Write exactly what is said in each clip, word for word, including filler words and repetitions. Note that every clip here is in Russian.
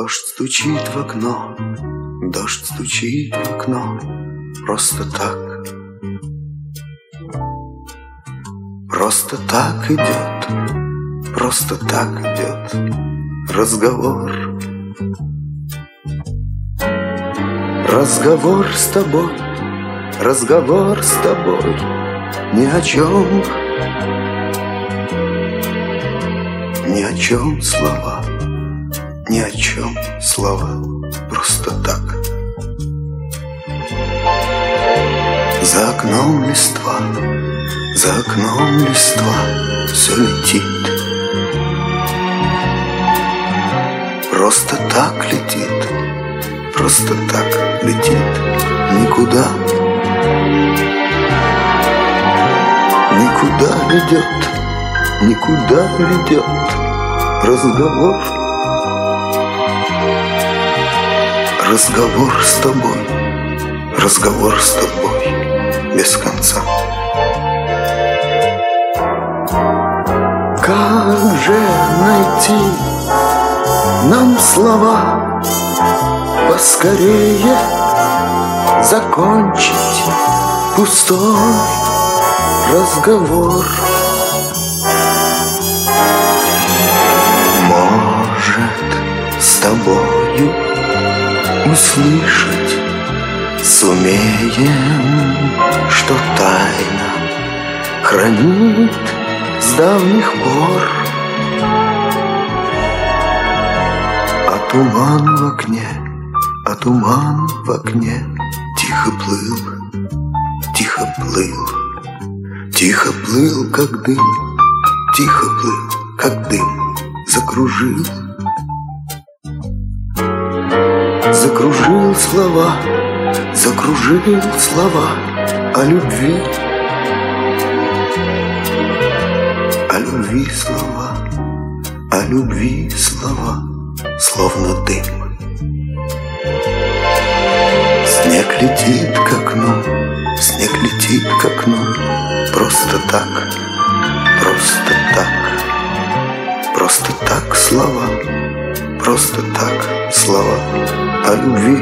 Дождь стучит в окно, дождь стучит в окно, просто так. Просто так идет, просто так идет разговор. Разговор с тобой, разговор с тобой ни о чем, ни о чем слова, ни о чем слова, просто так. За окном листва, за окном листва все летит. Просто так летит, просто так летит, никуда. Никуда ведет, никуда ведет разговор. Разговор с тобой, разговор с тобой без конца. Как же найти нам слова, поскорее закончить пустой разговор? Может, с тобою услышать сумеем, что тайна хранит с давних пор. А туман в окне, а туман в окне тихо плыл, тихо плыл, тихо плыл, как дым, тихо плыл, как дым, закружил. Закружил слова, закружил слова о любви, о любви слова, о любви слова, словно дым. Снег летит к окну, снег летит к окну, просто так, просто так, просто так слова, просто так слова о любви.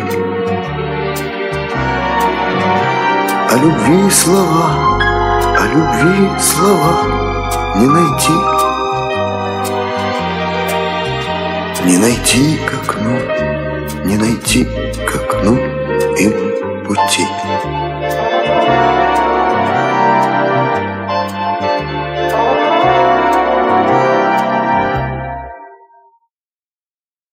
О любви слова, о любви слова не найти, не найти к окну, не найти к окну им пути.